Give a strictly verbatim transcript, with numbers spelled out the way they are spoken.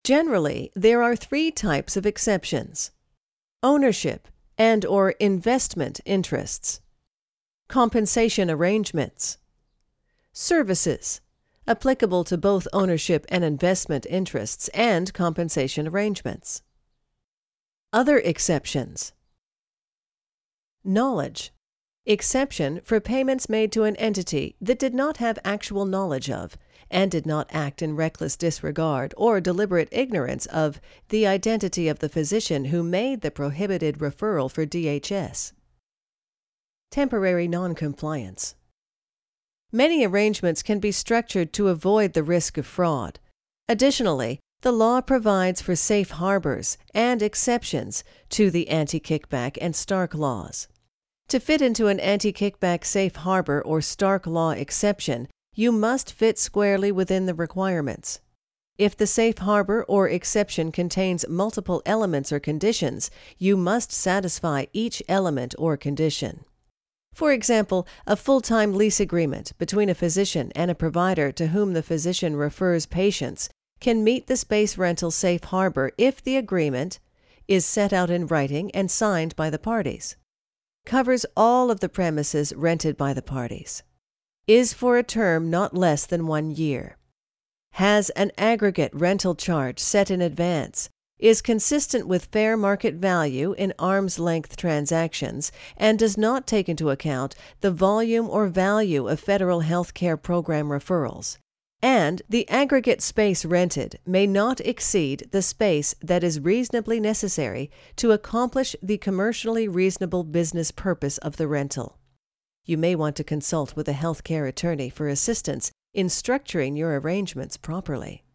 Generally, there are three types of exceptions: ownership and or investment interests, compensation arrangements, services, applicable to both ownership and investment interests and compensation arrangements. Other exceptions: knowledge, exception for payments made to an entity that did not have actual knowledge of and did not act in reckless disregard or deliberate ignorance of the identity of the physician who made the prohibited referral for D H S. Temporary noncompliance. Many arrangements can be structured to avoid the risk of fraud. Additionally, the law provides for safe harbors and exceptions to the anti-kickback and Stark laws. To fit into an anti-kickback safe harbor or Stark law exception, you must fit squarely within the requirements. If the safe harbor or exception contains multiple elements or conditions, you must satisfy each element or condition. For example, a full-time lease agreement between a physician and a provider to whom the physician refers patients can meet the space rental safe harbor if the agreement is set out in writing and signed by the parties, covers all of the premises rented by the parties, is for a term not less than one year, has an aggregate rental charge set in advance, is consistent with fair market value in arm's length transactions, and does not take into account the volume or value of federal health care program referrals, and the aggregate space rented may not exceed the space that is reasonably necessary to accomplish the commercially reasonable business purpose of the rental. You may want to consult with a healthcare attorney for assistance in structuring your arrangements properly.